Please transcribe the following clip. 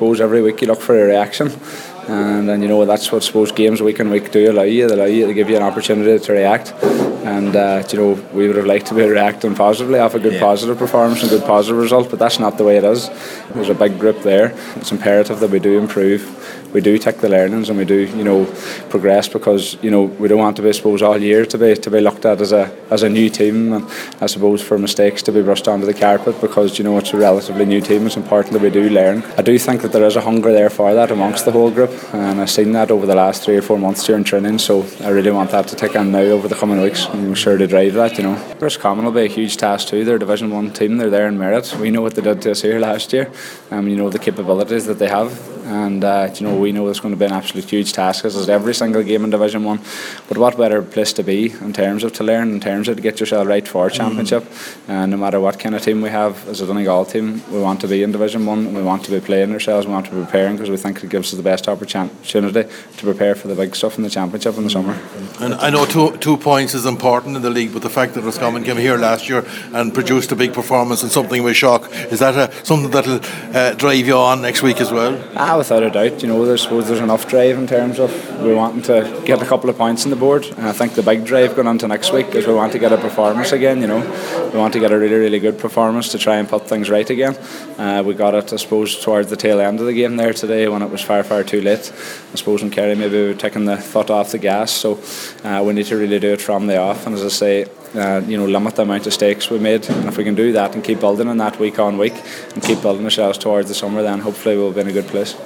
suppose every week you look for a reaction. And that's what I suppose games week on week do allow you. They allow you to give you an opportunity to react. And we would have liked to be reacting positively off a good positive performance and good positive result, but that's not the way it is. There's a big group there. It's imperative that we do improve. We do take the learnings and we do progress, because we don't want to be, I suppose, all year to be looked at as a new team, and I suppose for mistakes to be brushed onto the carpet, because it's a relatively new team. It's important that we do learn. I do think that there is a hunger there for that amongst the whole group, and I've seen that over the last 3 or 4 months during training, so I really want that to take on now over the coming weeks. I'm sure to drive that. Roscommon will be a huge task too. They're a Division 1 team. They're there in merit. We know what they did to us here last year. The capabilities that they have, and we know it's going to be an absolute huge task, as is every single game in Division 1. But what better place to be in terms of to learn, in terms of to get yourself right for a championship. No matter what kind of team we have, as a Donegal team, we want to be in Division 1, and we want to be playing ourselves, we want to be preparing, because we think it gives us the best opportunity to prepare for the big stuff in the championship in the summer. And I know 2 points is important in the league, but the fact that Roscommon came here last year and produced a big performance and something with shock, is that something that will drive you on next week as well? Without a doubt. There's enough drive in terms of we wanting to get a couple of points on the board, and I think the big drive going on to next week is we want to get a performance again. We want to get a really, really good performance to try and put things right again. We got it, I suppose, towards the tail end of the game there today, when it was far, far too late. I suppose in Kerry maybe we were taking the foot off the gas, so we need to really do it from the off, and as I say, limit the amount of stakes we made, and if we can do that and keep building on that week on week and keep building ourselves towards the summer, then hopefully we'll be in a good place.